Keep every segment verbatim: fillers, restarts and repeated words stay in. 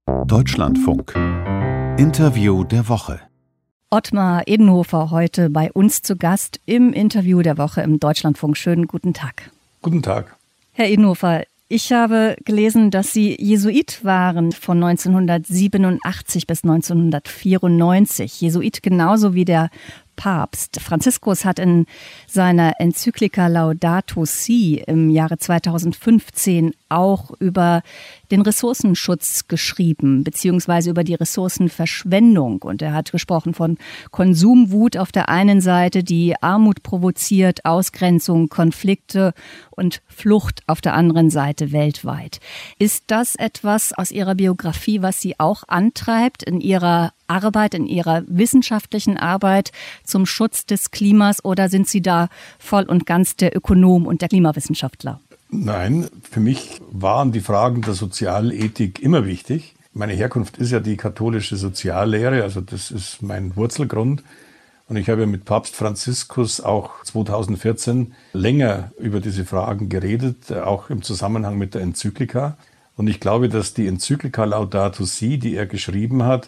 Deutschlandfunk. Interview der Woche. Ottmar Edenhofer heute bei uns zu Gast im Interview der Woche im Deutschlandfunk. Schönen guten Tag. Guten Tag. Herr Edenhofer, ich habe gelesen, dass Sie Jesuit waren von neunzehnhundertsiebenundachtzig bis neunzehnhundertvierundneunzig. Jesuit genauso wie der Papst. Franziskus hat in seiner Enzyklika Laudato Si im Jahre zweitausendfünfzehn auch über den Ressourcenschutz geschrieben, beziehungsweise über die Ressourcenverschwendung. Und er hat gesprochen von Konsumwut auf der einen Seite, die Armut provoziert, Ausgrenzung, Konflikte und Flucht auf der anderen Seite weltweit. Ist das etwas aus Ihrer Biografie, was Sie auch antreibt in Ihrer Arbeit, in Ihrer wissenschaftlichen Arbeit zum Schutz des Klimas, oder sind Sie da voll und ganz der Ökonom und der Klimawissenschaftler? Nein, für mich waren die Fragen der Sozialethik immer wichtig. Meine Herkunft ist ja die katholische Soziallehre, also das ist mein Wurzelgrund. Und ich habe ja mit Papst Franziskus auch zweitausendvierzehn länger über diese Fragen geredet, auch im Zusammenhang mit der Enzyklika. Und ich glaube, dass die Enzyklika Laudato Si, die er geschrieben hat,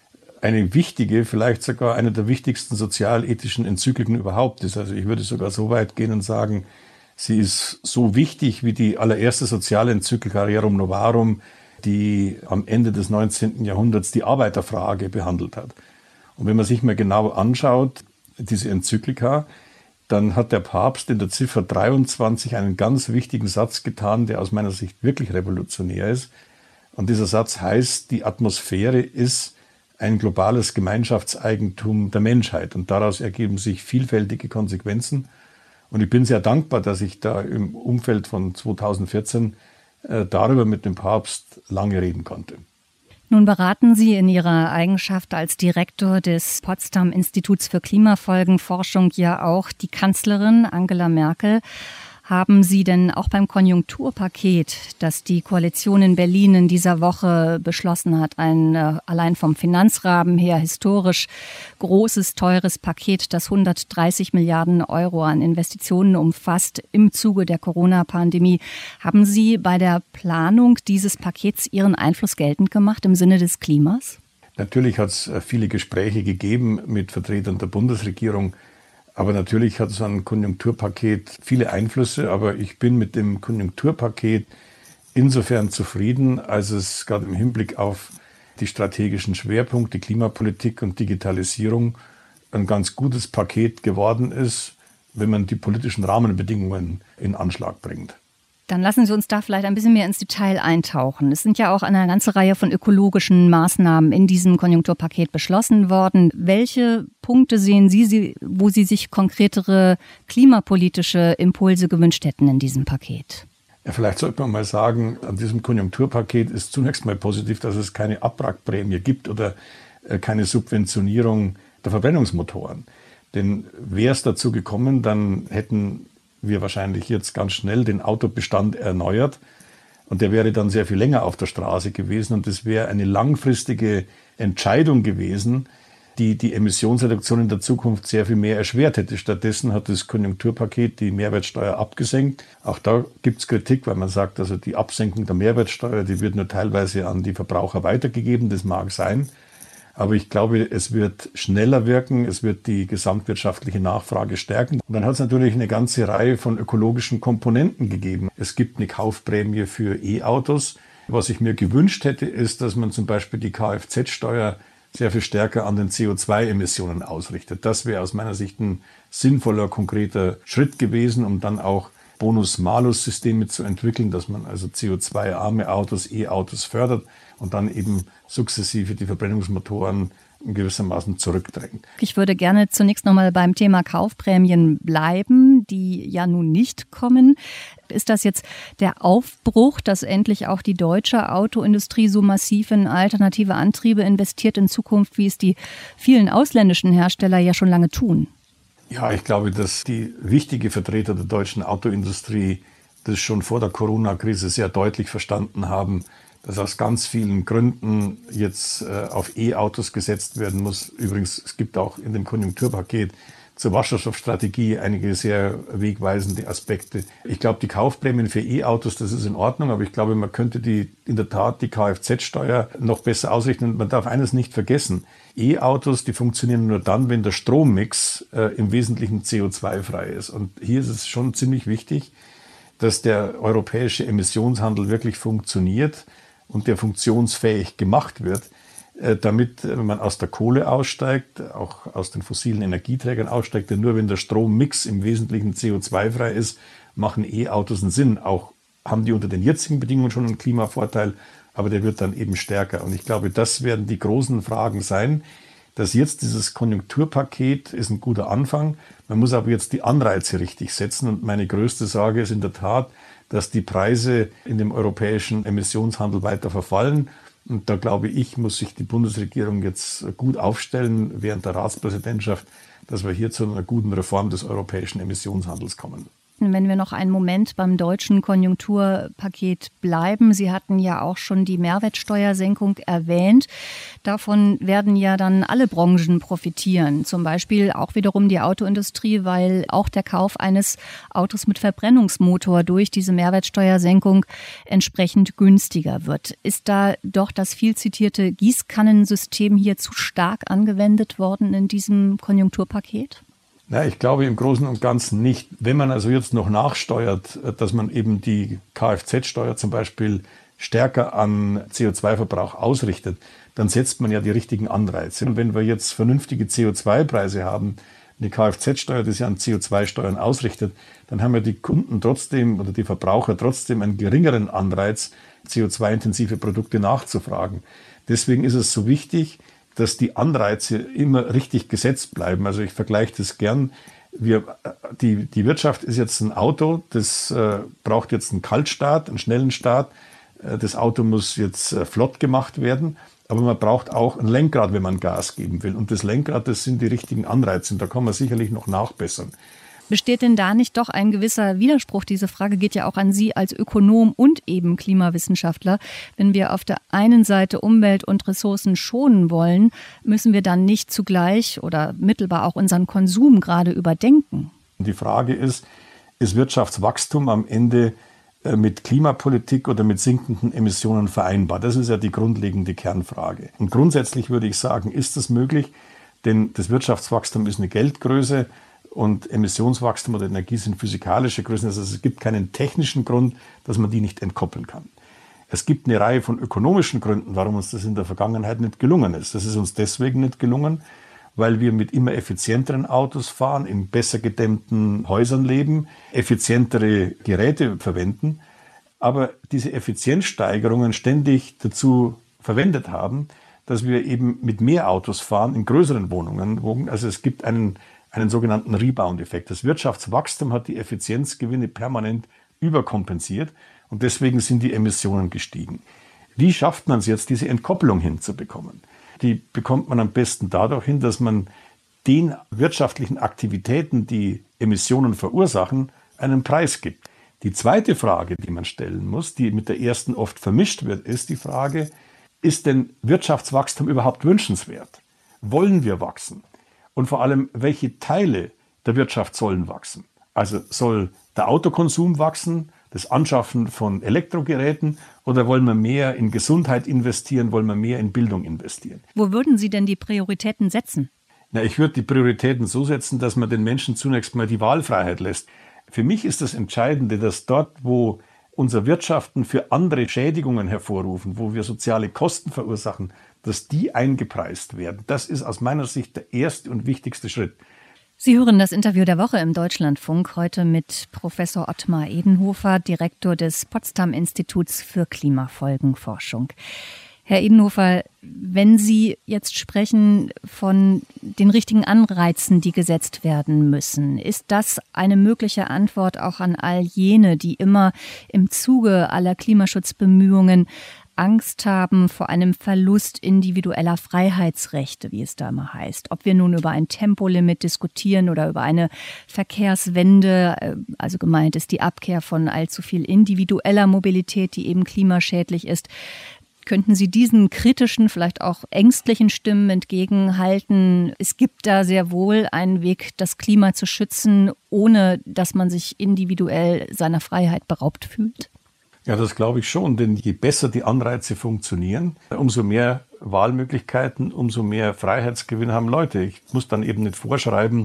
eine wichtige, vielleicht sogar eine der wichtigsten sozialethischen Enzykliken überhaupt ist. Also ich würde sogar so weit gehen und sagen, sie ist so wichtig wie die allererste soziale Enzyklika Rerum Novarum, die am Ende des neunzehnten Jahrhunderts die Arbeiterfrage behandelt hat. Und wenn man sich mal genau anschaut, diese Enzyklika, dann hat der Papst in der Ziffer dreiundzwanzig einen ganz wichtigen Satz getan, der aus meiner Sicht wirklich revolutionär ist. Und dieser Satz heißt, die Atmosphäre ist ein globales Gemeinschaftseigentum der Menschheit. Und daraus ergeben sich vielfältige Konsequenzen. Und ich bin sehr dankbar, dass ich da im Umfeld von zweitausendvierzehn äh, darüber mit dem Papst lange reden konnte. Nun beraten Sie in Ihrer Eigenschaft als Direktor des Potsdam Instituts für Klimafolgenforschung ja auch die Kanzlerin Angela Merkel. Haben Sie denn auch beim Konjunkturpaket, das die Koalition in Berlin in dieser Woche beschlossen hat, ein äh, allein vom Finanzrahmen her historisch großes, teures Paket, das hundertdreißig Milliarden Euro an Investitionen umfasst im Zuge der Corona-Pandemie, haben Sie bei der Planung dieses Pakets Ihren Einfluss geltend gemacht im Sinne des Klimas? Natürlich hat es viele Gespräche gegeben mit Vertretern der Bundesregierung. Aber natürlich hat so ein Konjunkturpaket viele Einflüsse, aber ich bin mit dem Konjunkturpaket insofern zufrieden, als es gerade im Hinblick auf die strategischen Schwerpunkte, Klimapolitik und Digitalisierung ein ganz gutes Paket geworden ist, wenn man die politischen Rahmenbedingungen in Anschlag bringt. Dann lassen Sie uns da vielleicht ein bisschen mehr ins Detail eintauchen. Es sind ja auch eine ganze Reihe von ökologischen Maßnahmen in diesem Konjunkturpaket beschlossen worden. Welche Punkte sehen Sie, wo Sie sich konkretere klimapolitische Impulse gewünscht hätten in diesem Paket? Ja, vielleicht sollte man mal sagen, an diesem Konjunkturpaket ist zunächst mal positiv, dass es keine Abwrackprämie gibt oder keine Subventionierung der Verbrennungsmotoren. Denn wäre es dazu gekommen, dann hätten wir wahrscheinlich jetzt ganz schnell den Autobestand erneuert und der wäre dann sehr viel länger auf der Straße gewesen und das wäre eine langfristige Entscheidung gewesen, die die Emissionsreduktion in der Zukunft sehr viel mehr erschwert hätte. Stattdessen hat das Konjunkturpaket die Mehrwertsteuer abgesenkt. Auch da gibt es Kritik, weil man sagt, also die Absenkung der Mehrwertsteuer, die wird nur teilweise an die Verbraucher weitergegeben, das mag sein. Aber ich glaube, es wird schneller wirken, es wird die gesamtwirtschaftliche Nachfrage stärken. Und dann hat es natürlich eine ganze Reihe von ökologischen Komponenten gegeben. Es gibt eine Kaufprämie für E-Autos. Was ich mir gewünscht hätte, ist, dass man zum Beispiel die Kfz-Steuer sehr viel stärker an den C O zwei Emissionen ausrichtet. Das wäre aus meiner Sicht ein sinnvoller, konkreter Schritt gewesen, um dann auch Bonus-Malus-Systeme zu entwickeln, dass man also C O zwei arme Autos, E-Autos fördert und dann eben sukzessive die Verbrennungsmotoren in gewissermaßen zurückdrängt. Ich würde gerne zunächst noch mal beim Thema Kaufprämien bleiben, die ja nun nicht kommen. Ist das jetzt der Aufbruch, dass endlich auch die deutsche Autoindustrie so massiv in alternative Antriebe investiert in Zukunft, wie es die vielen ausländischen Hersteller ja schon lange tun? Ja, ich glaube, dass die wichtigen Vertreter der deutschen Autoindustrie das schon vor der Corona-Krise sehr deutlich verstanden haben, dass aus ganz vielen Gründen jetzt äh, auf E-Autos gesetzt werden muss. Übrigens, es gibt auch in dem Konjunkturpaket zur Wasserstoffstrategie einige sehr wegweisende Aspekte. Ich glaube, die Kaufprämien für E-Autos, das ist in Ordnung, aber ich glaube, man könnte die in der Tat die Kfz-Steuer noch besser ausrichten. Und man darf eines nicht vergessen, E-Autos, die funktionieren nur dann, wenn der Strommix äh, im Wesentlichen C O zwei frei ist. Und hier ist es schon ziemlich wichtig, dass der europäische Emissionshandel wirklich funktioniert und der funktionsfähig gemacht wird, damit man aus der Kohle aussteigt, auch aus den fossilen Energieträgern aussteigt. Denn nur wenn der Strommix im Wesentlichen C O zwei frei ist, machen E-Autos einen Sinn. Auch haben die unter den jetzigen Bedingungen schon einen Klimavorteil, aber der wird dann eben stärker. Und ich glaube, das werden die großen Fragen sein. Dass jetzt dieses Konjunkturpaket ist ein guter Anfang. Man muss aber jetzt die Anreize richtig setzen. Und meine größte Sorge ist in der Tat, dass die Preise in dem europäischen Emissionshandel weiter verfallen. Und da glaube ich, muss sich die Bundesregierung jetzt gut aufstellen während der Ratspräsidentschaft, dass wir hier zu einer guten Reform des europäischen Emissionshandels kommen. Wenn wir noch einen Moment beim deutschen Konjunkturpaket bleiben. Sie hatten ja auch schon die Mehrwertsteuersenkung erwähnt. Davon werden ja dann alle Branchen profitieren. Zum Beispiel auch wiederum die Autoindustrie, weil auch der Kauf eines Autos mit Verbrennungsmotor durch diese Mehrwertsteuersenkung entsprechend günstiger wird. Ist da doch das viel zitierte Gießkannensystem hier zu stark angewendet worden in diesem Konjunkturpaket? Na, ich glaube im Großen und Ganzen nicht. Wenn man also jetzt noch nachsteuert, dass man eben die Kfz-Steuer zum Beispiel stärker an C O zwei Verbrauch ausrichtet, dann setzt man ja die richtigen Anreize. Und wenn wir jetzt vernünftige C O zwei Preise haben, eine Kfz-Steuer, die sich an C O zwei Steuern ausrichtet, dann haben ja die Kunden trotzdem oder die Verbraucher trotzdem einen geringeren Anreiz, C O zwei intensive Produkte nachzufragen. Deswegen ist es so wichtig, dass die Anreize immer richtig gesetzt bleiben. Also ich vergleiche das gern. Wir, die, die Wirtschaft ist jetzt ein Auto, das äh, braucht jetzt einen Kaltstart, einen schnellen Start. Äh, das Auto muss jetzt äh, flott gemacht werden, aber man braucht auch ein Lenkrad, wenn man Gas geben will. Und das Lenkrad, das sind die richtigen Anreize und da kann man sicherlich noch nachbessern. Besteht denn da nicht doch ein gewisser Widerspruch? Diese Frage geht ja auch an Sie als Ökonom und eben Klimawissenschaftler. Wenn wir auf der einen Seite Umwelt und Ressourcen schonen wollen, müssen wir dann nicht zugleich oder mittelbar auch unseren Konsum gerade überdenken? Die Frage ist, ist Wirtschaftswachstum am Ende mit Klimapolitik oder mit sinkenden Emissionen vereinbar? Das ist ja die grundlegende Kernfrage. Und grundsätzlich würde ich sagen, ist das möglich? Denn das Wirtschaftswachstum ist eine Geldgröße. Und Emissionswachstum oder Energie sind physikalische Größen. Also es gibt keinen technischen Grund, dass man die nicht entkoppeln kann. Es gibt eine Reihe von ökonomischen Gründen, warum uns das in der Vergangenheit nicht gelungen ist. Das ist uns deswegen nicht gelungen, weil wir mit immer effizienteren Autos fahren, in besser gedämmten Häusern leben, effizientere Geräte verwenden. Aber diese Effizienzsteigerungen ständig dazu verwendet haben, dass wir eben mit mehr Autos fahren, in größeren Wohnungen. Also es gibt einen einen sogenannten Rebound-Effekt. Das Wirtschaftswachstum hat die Effizienzgewinne permanent überkompensiert und deswegen sind die Emissionen gestiegen. Wie schafft man es jetzt, diese Entkoppelung hinzubekommen? Die bekommt man am besten dadurch hin, dass man den wirtschaftlichen Aktivitäten, die Emissionen verursachen, einen Preis gibt. Die zweite Frage, die man stellen muss, die mit der ersten oft vermischt wird, ist die Frage, ist denn Wirtschaftswachstum überhaupt wünschenswert? Wollen wir wachsen? Und vor allem, welche Teile der Wirtschaft sollen wachsen? Also soll der Autokonsum wachsen, das Anschaffen von Elektrogeräten oder wollen wir mehr in Gesundheit investieren, wollen wir mehr in Bildung investieren? Wo würden Sie denn die Prioritäten setzen? Na, ich würde die Prioritäten so setzen, dass man den Menschen zunächst mal die Wahlfreiheit lässt. Für mich ist das Entscheidende, dass dort, wo unser Wirtschaften für andere Schädigungen hervorrufen, wo wir soziale Kosten verursachen, dass die eingepreist werden. Das ist aus meiner Sicht der erste und wichtigste Schritt. Sie hören das Interview der Woche im Deutschlandfunk, heute mit Professor Ottmar Edenhofer, Direktor des Potsdam-Instituts für Klimafolgenforschung. Herr Edenhofer, wenn Sie jetzt sprechen von den richtigen Anreizen, die gesetzt werden müssen, ist das eine mögliche Antwort auch an all jene, die immer im Zuge aller Klimaschutzbemühungen Angst haben vor einem Verlust individueller Freiheitsrechte, wie es da immer heißt. Ob wir nun über ein Tempolimit diskutieren oder über eine Verkehrswende, also gemeint ist die Abkehr von allzu viel individueller Mobilität, die eben klimaschädlich ist. könnten Sie diesen kritischen, vielleicht auch ängstlichen Stimmen entgegenhalten? Es gibt da sehr wohl einen Weg, das Klima zu schützen, ohne dass man sich individuell seiner Freiheit beraubt fühlt? Ja, das glaube ich schon, denn je besser die Anreize funktionieren, umso mehr Wahlmöglichkeiten, umso mehr Freiheitsgewinn haben Leute. Ich muss dann eben nicht vorschreiben,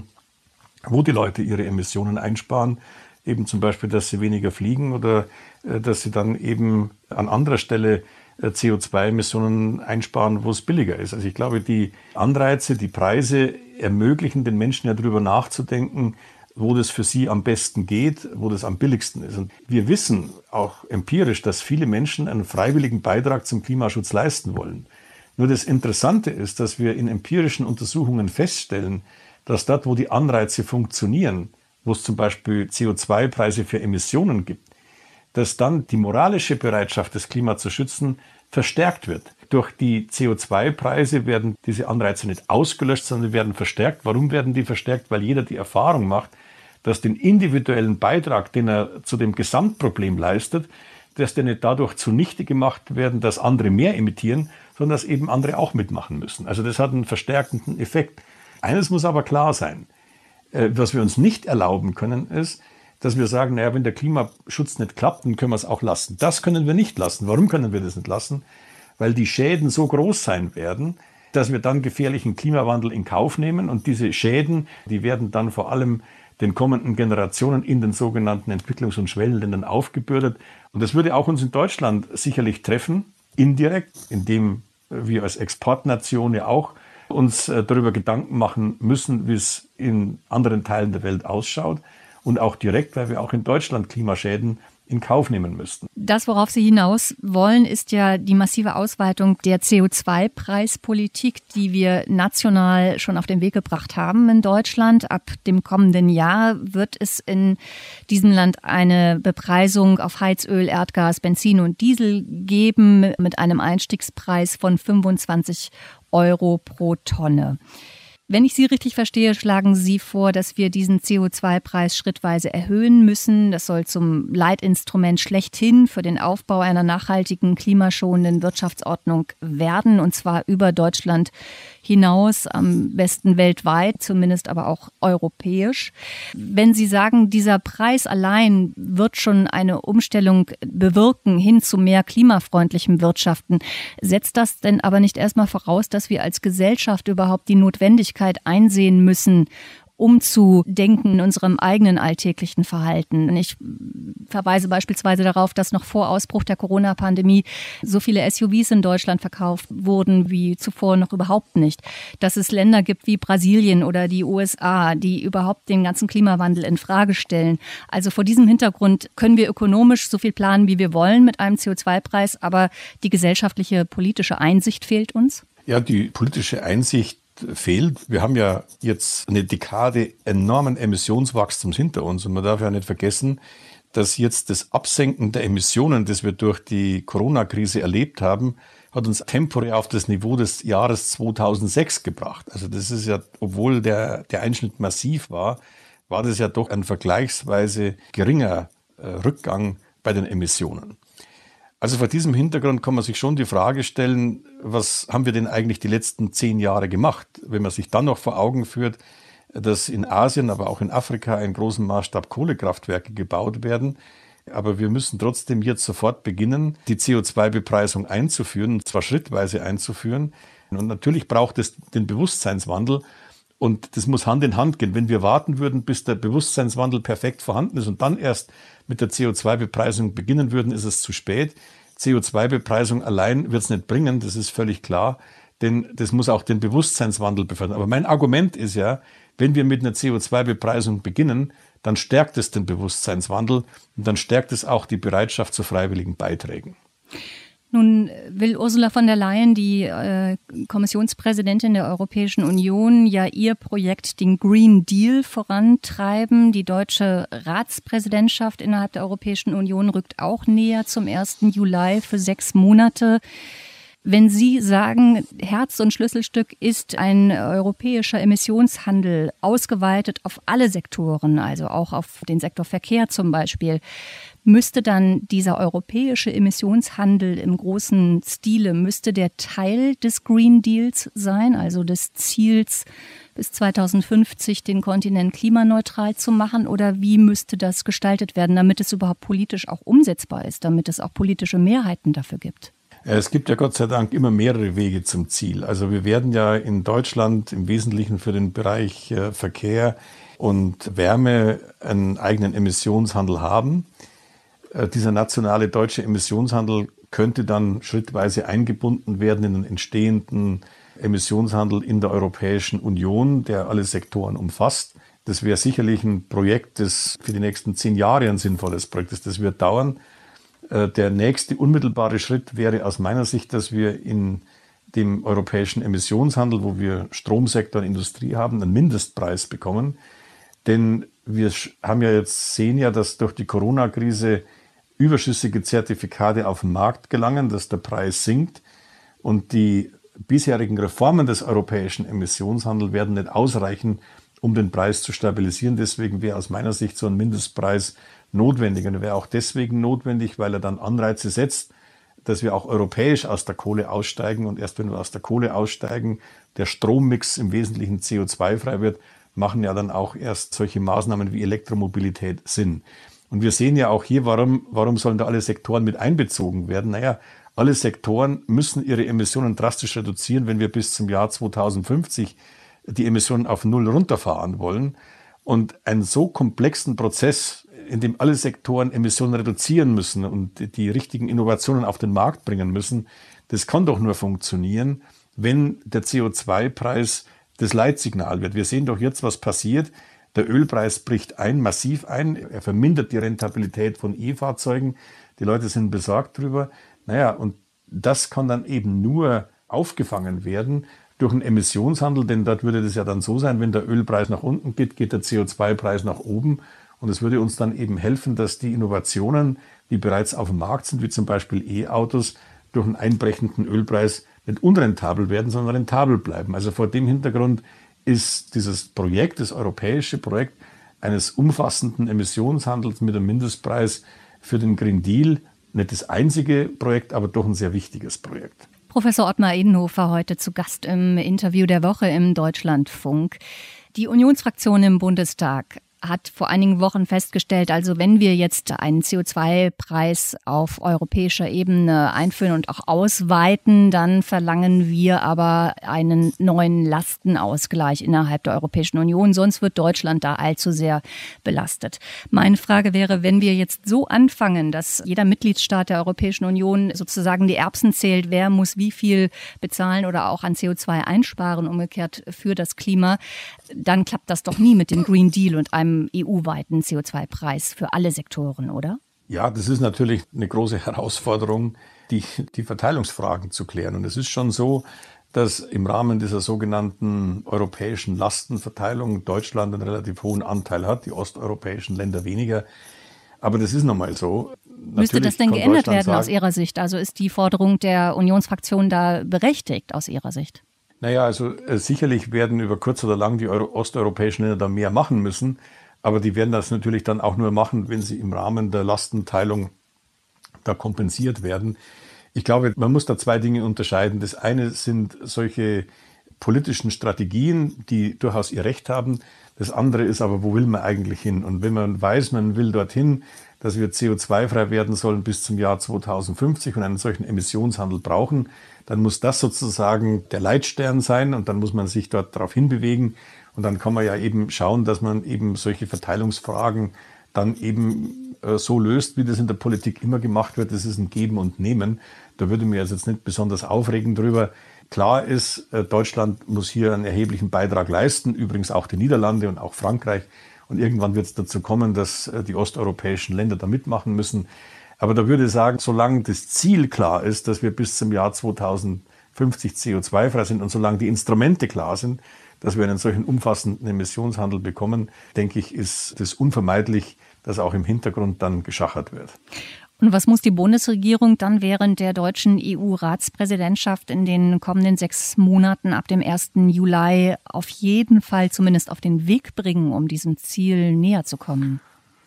wo die Leute ihre Emissionen einsparen, eben zum Beispiel, dass sie weniger fliegen oder äh, dass sie dann eben an anderer Stelle äh, C O zwei Emissionen einsparen, wo es billiger ist. Also ich glaube, die Anreize, die Preise ermöglichen den Menschen ja darüber nachzudenken, wo das für sie am besten geht, wo das am billigsten ist. Und wir wissen auch empirisch, dass viele Menschen einen freiwilligen Beitrag zum Klimaschutz leisten wollen. Nur das Interessante ist, dass wir in empirischen Untersuchungen feststellen, dass dort, wo die Anreize funktionieren, wo es zum Beispiel C O zwei Preise für Emissionen gibt, dass dann die moralische Bereitschaft, das Klima zu schützen, verstärkt wird. Durch die C O zwei Preise werden diese Anreize nicht ausgelöscht, sondern werden verstärkt. Warum werden die verstärkt? Weil jeder die Erfahrung macht, dass den individuellen Beitrag, den er zu dem Gesamtproblem leistet, dass der nicht dadurch zunichte gemacht werden, dass andere mehr emittieren, sondern dass eben andere auch mitmachen müssen. Also das hat einen verstärkenden Effekt. Eines muss aber klar sein. Was wir uns nicht erlauben können, ist, dass wir sagen, naja, wenn der Klimaschutz nicht klappt, dann können wir es auch lassen. Das können wir nicht lassen. Warum können wir das nicht lassen? Weil die Schäden so groß sein werden, dass wir dann gefährlichen Klimawandel in Kauf nehmen. Und diese Schäden, die werden dann vor allem den kommenden Generationen in den sogenannten Entwicklungs- und Schwellenländern aufgebürdet. Und das würde auch uns in Deutschland sicherlich treffen, indirekt, indem wir als Exportnation ja auch uns darüber Gedanken machen müssen, wie es in anderen Teilen der Welt ausschaut. Und auch direkt, weil wir auch in Deutschland Klimaschäden in Kauf nehmen müssten. Das, worauf Sie hinaus wollen, ist ja die massive Ausweitung der C O zwei Preispolitik, die wir national schon auf den Weg gebracht haben in Deutschland. Ab dem kommenden Jahr wird es in diesem Land eine Bepreisung auf Heizöl, Erdgas, Benzin und Diesel geben mit einem Einstiegspreis von fünfundzwanzig Euro pro Tonne. Wenn ich Sie richtig verstehe, schlagen Sie vor, dass wir diesen C O zwei Preis schrittweise erhöhen müssen. Das soll zum Leitinstrument schlechthin für den Aufbau einer nachhaltigen, klimaschonenden Wirtschaftsordnung werden, und zwar über Deutschland hinaus, am besten weltweit, zumindest aber auch europäisch. Wenn Sie sagen, dieser Preis allein wird schon eine Umstellung bewirken hin zu mehr klimafreundlichem Wirtschaften, setzt das denn aber nicht erstmal voraus, dass wir als Gesellschaft überhaupt die Notwendigkeit einsehen müssen, umzudenken in unserem eigenen alltäglichen Verhalten? Ich verweise beispielsweise darauf, dass noch vor Ausbruch der Corona-Pandemie so viele S U Vs in Deutschland verkauft wurden wie zuvor noch überhaupt nicht. Dass es Länder gibt wie Brasilien oder die U S A, die überhaupt den ganzen Klimawandel in Frage stellen. Also vor diesem Hintergrund können wir ökonomisch so viel planen, wie wir wollen mit einem C O zwei Preis, aber die gesellschaftliche, politische Einsicht fehlt uns? Ja, die politische Einsicht fehlt. Wir haben ja jetzt eine Dekade enormen Emissionswachstums hinter uns und man darf ja nicht vergessen, dass jetzt das Absenken der Emissionen, das wir durch die Corona-Krise erlebt haben, hat uns temporär auf das Niveau des Jahres zweitausendsechs gebracht. Also das ist ja, obwohl der, der Einschnitt massiv war, war das ja doch ein vergleichsweise geringer äh, Rückgang bei den Emissionen. Also vor diesem Hintergrund kann man sich schon die Frage stellen, was haben wir denn eigentlich die letzten zehn Jahre gemacht? Wenn man sich dann noch vor Augen führt, dass in Asien, aber auch in Afrika in großem Maßstab Kohlekraftwerke gebaut werden. Aber wir müssen trotzdem jetzt sofort beginnen, die C O zwei Bepreisung einzuführen, und zwar schrittweise einzuführen. Und natürlich braucht es den Bewusstseinswandel. Und das muss Hand in Hand gehen. Wenn wir warten würden, bis der Bewusstseinswandel perfekt vorhanden ist und dann erst mit der C O zwei Bepreisung beginnen würden, ist es zu spät. C O zwei Bepreisung allein wird es nicht bringen, das ist völlig klar, denn das muss auch den Bewusstseinswandel befördern. Aber mein Argument ist ja, wenn wir mit einer C O zwei Bepreisung beginnen, dann stärkt es den Bewusstseinswandel und dann stärkt es auch die Bereitschaft zu freiwilligen Beiträgen. Nun will Ursula von der Leyen, die äh, Kommissionspräsidentin der Europäischen Union, ja ihr Projekt, den Green Deal, vorantreiben. Die deutsche Ratspräsidentschaft innerhalb der Europäischen Union rückt auch näher zum ersten Juli für sechs Monate. Wenn Sie sagen, Herz und Schlüsselstück ist ein europäischer Emissionshandel, ausgeweitet auf alle Sektoren, also auch auf den Sektor Verkehr zum Beispiel, müsste dann dieser europäische Emissionshandel im großen Stile, müsste der Teil des Green Deals sein, also des Ziels, bis zweitausendfünfzig den Kontinent klimaneutral zu machen? Oder wie müsste das gestaltet werden, damit es überhaupt politisch auch umsetzbar ist, damit es auch politische Mehrheiten dafür gibt? Es gibt ja Gott sei Dank immer mehrere Wege zum Ziel. Also wir werden ja in Deutschland im Wesentlichen für den Bereich äh, Verkehr und Wärme einen eigenen Emissionshandel haben. Äh, dieser nationale deutsche Emissionshandel könnte dann schrittweise eingebunden werden in den entstehenden Emissionshandel in der Europäischen Union, der alle Sektoren umfasst. Das wäre sicherlich ein Projekt, das für die nächsten zehn Jahre ein sinnvolles Projekt ist. Das wird dauern. Der nächste unmittelbare Schritt wäre aus meiner Sicht, dass wir in dem europäischen Emissionshandel, wo wir Stromsektor und Industrie haben, einen Mindestpreis bekommen. Denn wir haben ja jetzt sehen ja, dass durch die Corona-Krise überschüssige Zertifikate auf den Markt gelangen, dass der Preis sinkt. Und die bisherigen Reformen des europäischen Emissionshandels werden nicht ausreichen, um den Preis zu stabilisieren. Deswegen wäre aus meiner Sicht so ein Mindestpreis notwendig. Und er wäre auch deswegen notwendig, weil er dann Anreize setzt, dass wir auch europäisch aus der Kohle aussteigen. Und erst wenn wir aus der Kohle aussteigen, der Strommix im Wesentlichen C O zwei frei wird, machen ja dann auch erst solche Maßnahmen wie Elektromobilität Sinn. Und wir sehen ja auch hier, warum, warum sollen da alle Sektoren mit einbezogen werden? Naja, alle Sektoren müssen ihre Emissionen drastisch reduzieren, wenn wir bis zum Jahr zweitausendfünfzig die Emissionen auf Null runterfahren wollen. Und einen so komplexen Prozess, in dem alle Sektoren Emissionen reduzieren müssen und die richtigen Innovationen auf den Markt bringen müssen, das kann doch nur funktionieren, wenn der C O zwei Preis das Leitsignal wird. Wir sehen doch jetzt, was passiert. Der Ölpreis bricht ein, massiv ein. Er vermindert die Rentabilität von E-Fahrzeugen. Die Leute sind besorgt drüber. Naja, und das kann dann eben nur aufgefangen werden durch einen Emissionshandel, denn dort würde das ja dann so sein, wenn der Ölpreis nach unten geht, geht der C O zwei Preis nach oben. Und es würde uns dann eben helfen, dass die Innovationen, die bereits auf dem Markt sind, wie zum Beispiel E-Autos, durch einen einbrechenden Ölpreis nicht unrentabel werden, sondern rentabel bleiben. Also vor dem Hintergrund ist dieses Projekt, das europäische Projekt eines umfassenden Emissionshandels mit einem Mindestpreis für den Green Deal nicht das einzige Projekt, aber doch ein sehr wichtiges Projekt. Professor Ottmar Edenhofer heute zu Gast im Interview der Woche im Deutschlandfunk. Die Unionsfraktion im Bundestag hat vor einigen Wochen festgestellt, also wenn wir jetzt einen C O zwei Preis auf europäischer Ebene einführen und auch ausweiten, dann verlangen wir aber einen neuen Lastenausgleich innerhalb der Europäischen Union, sonst wird Deutschland da allzu sehr belastet. Meine Frage wäre, wenn wir jetzt so anfangen, dass jeder Mitgliedstaat der Europäischen Union sozusagen die Erbsen zählt, wer muss wie viel bezahlen oder auch an C O zwei einsparen, umgekehrt für das Klima, dann klappt das doch nie mit dem Green Deal und einem E U-weiten C O zwei Preis für alle Sektoren, oder? Ja, das ist natürlich eine große Herausforderung, die, die Verteilungsfragen zu klären. Und es ist schon so, dass im Rahmen dieser sogenannten europäischen Lastenverteilung Deutschland einen relativ hohen Anteil hat, die osteuropäischen Länder weniger. Aber das ist nun mal so. Müsste das denn geändert werden aus Ihrer Sicht? Also ist die Forderung der Unionsfraktion da berechtigt aus Ihrer Sicht? Naja, also äh, sicherlich werden über kurz oder lang die Euro- osteuropäischen Länder da mehr machen müssen. Aber die werden das natürlich dann auch nur machen, wenn sie im Rahmen der Lastenteilung da kompensiert werden. Ich glaube, man muss da zwei Dinge unterscheiden. Das eine sind solche politischen Strategien, die durchaus ihr Recht haben. Das andere ist aber, wo will man eigentlich hin? Und wenn man weiß, man will dorthin, dass wir C O zwei frei werden sollen bis zum Jahr zweitausendfünfzig und einen solchen Emissionshandel brauchen, dann muss das sozusagen der Leitstern sein und dann muss man sich dort darauf hinbewegen. Und dann kann man ja eben schauen, dass man eben solche Verteilungsfragen dann eben äh, so löst, wie das in der Politik immer gemacht wird. Das ist ein Geben und Nehmen. Da würde mir jetzt nicht besonders aufregen drüber. Klar ist, äh, Deutschland muss hier einen erheblichen Beitrag leisten, übrigens auch die Niederlande und auch Frankreich. Und irgendwann wird es dazu kommen, dass äh, die osteuropäischen Länder da mitmachen müssen. Aber da würde ich sagen, solange das Ziel klar ist, dass wir bis zum Jahr zweitausendfünfzig C O zwei frei sind und solange die Instrumente klar sind, dass wir einen solchen umfassenden Emissionshandel bekommen, denke ich, ist es unvermeidlich, dass auch im Hintergrund dann geschachert wird. Und was muss die Bundesregierung dann während der deutschen E U-Ratspräsidentschaft in den kommenden sechs Monaten ab dem ersten Juli auf jeden Fall zumindest auf den Weg bringen, um diesem Ziel näher zu kommen?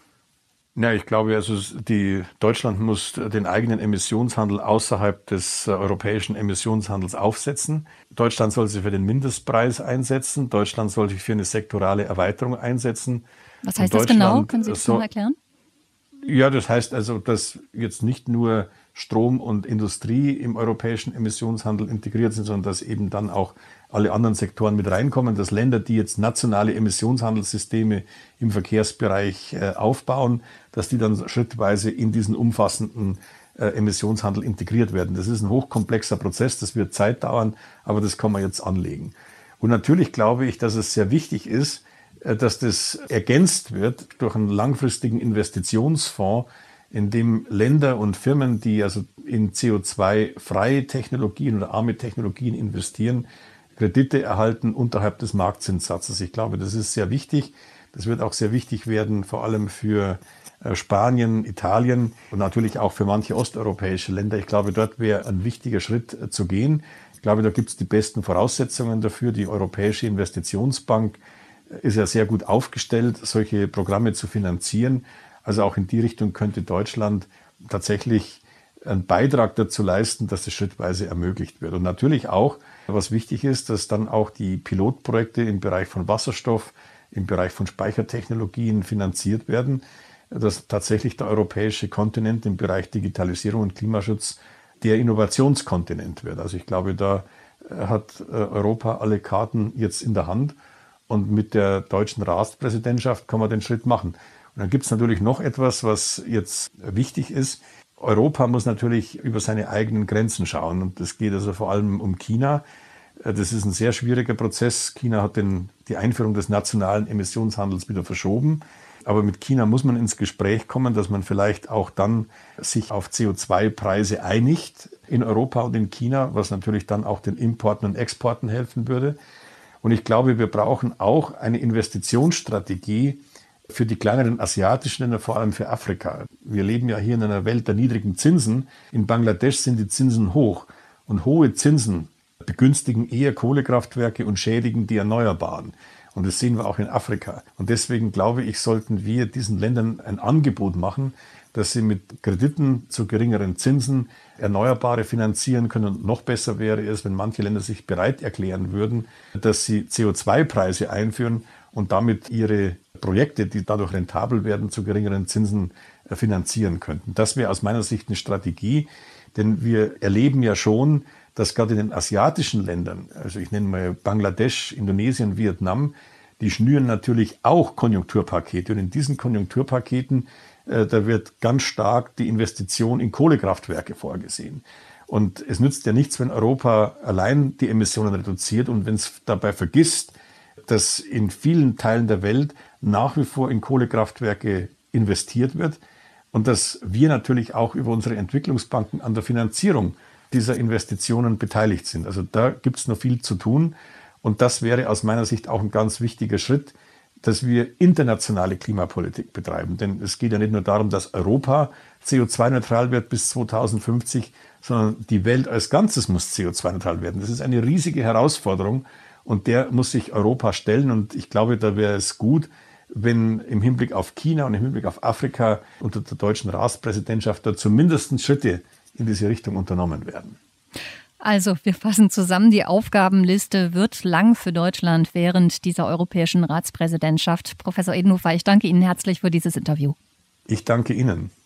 Ja, ich glaube, also die, Deutschland muss den eigenen Emissionshandel außerhalb des äh, europäischen Emissionshandels aufsetzen. Deutschland soll sich für den Mindestpreis einsetzen. Deutschland soll sich für eine sektorale Erweiterung einsetzen. Was heißt das genau? Können Sie das so, mal erklären? Ja, das heißt also, dass jetzt nicht nur Strom und Industrie im europäischen Emissionshandel integriert sind, sondern dass eben dann auch alle anderen Sektoren mit reinkommen, dass Länder, die jetzt nationale Emissionshandelssysteme im Verkehrsbereich äh, aufbauen, dass die dann schrittweise in diesen umfassenden äh, Emissionshandel integriert werden. Das ist ein hochkomplexer Prozess, das wird Zeit dauern, aber das kann man jetzt anlegen. Und natürlich glaube ich, dass es sehr wichtig ist, äh, dass das ergänzt wird durch einen langfristigen Investitionsfonds, in dem Länder und Firmen, die also in C O zwei freie Technologien oder arme Technologien investieren, Kredite erhalten unterhalb des Marktzinssatzes. Ich glaube, das ist sehr wichtig. Das wird auch sehr wichtig werden, vor allem für Spanien, Italien und natürlich auch für manche osteuropäische Länder. Ich glaube, dort wäre ein wichtiger Schritt zu gehen. Ich glaube, da gibt es die besten Voraussetzungen dafür. Die Europäische Investitionsbank ist ja sehr gut aufgestellt, solche Programme zu finanzieren. Also auch in die Richtung könnte Deutschland tatsächlich einen Beitrag dazu leisten, dass das schrittweise ermöglicht wird. Und natürlich auch, was wichtig ist, dass dann auch die Pilotprojekte im Bereich von Wasserstoff, im Bereich von Speichertechnologien finanziert werden, dass tatsächlich der europäische Kontinent im Bereich Digitalisierung und Klimaschutz der Innovationskontinent wird. Also ich glaube, da hat Europa alle Karten jetzt in der Hand und mit der deutschen Ratspräsidentschaft kann man den Schritt machen. Und dann gibt es natürlich noch etwas, was jetzt wichtig ist. Europa muss natürlich über seine eigenen Grenzen schauen. Und das geht also vor allem um China. Das ist ein sehr schwieriger Prozess. China hat den, die Einführung des nationalen Emissionshandels wieder verschoben. Aber mit China muss man ins Gespräch kommen, dass man vielleicht auch dann sich auf C O zwei Preise einigt in Europa und in China, was natürlich dann auch den Importen und Exporten helfen würde. Und ich glaube, wir brauchen auch eine Investitionsstrategie für die kleineren asiatischen Länder, vor allem für Afrika. Wir leben ja hier in einer Welt der niedrigen Zinsen. In Bangladesch sind die Zinsen hoch. Und hohe Zinsen begünstigen eher Kohlekraftwerke und schädigen die Erneuerbaren. Und das sehen wir auch in Afrika. Und deswegen glaube ich, sollten wir diesen Ländern ein Angebot machen, dass sie mit Krediten zu geringeren Zinsen Erneuerbare finanzieren können. Und noch besser wäre es, wenn manche Länder sich bereit erklären würden, dass sie C O zwei Preise einführen und damit ihre Projekte, die dadurch rentabel werden, zu geringeren Zinsen finanzieren könnten. Das wäre aus meiner Sicht eine Strategie, denn wir erleben ja schon, dass gerade in den asiatischen Ländern, also ich nenne mal Bangladesch, Indonesien, Vietnam, die schnüren natürlich auch Konjunkturpakete. Und in diesen Konjunkturpaketen, äh, da wird ganz stark die Investition in Kohlekraftwerke vorgesehen. Und es nützt ja nichts, wenn Europa allein die Emissionen reduziert und wenn es dabei vergisst, dass in vielen Teilen der Welt nach wie vor in Kohlekraftwerke investiert wird und dass wir natürlich auch über unsere Entwicklungsbanken an der Finanzierung dieser Investitionen beteiligt sind. Also da gibt es noch viel zu tun und das wäre aus meiner Sicht auch ein ganz wichtiger Schritt, dass wir internationale Klimapolitik betreiben. Denn es geht ja nicht nur darum, dass Europa C O zwei neutral wird bis zweitausendfünfzig, sondern die Welt als Ganzes muss C O zwei neutral werden. Das ist eine riesige Herausforderung und der muss sich Europa stellen. Und ich glaube, da wäre es gut, wenn im Hinblick auf China und im Hinblick auf Afrika unter der deutschen Ratspräsidentschaft da zumindest Schritte in diese Richtung unternommen werden. Also, wir fassen zusammen, die Aufgabenliste wird lang für Deutschland während dieser europäischen Ratspräsidentschaft. Professor Edenhofer, ich danke Ihnen herzlich für dieses Interview. Ich danke Ihnen.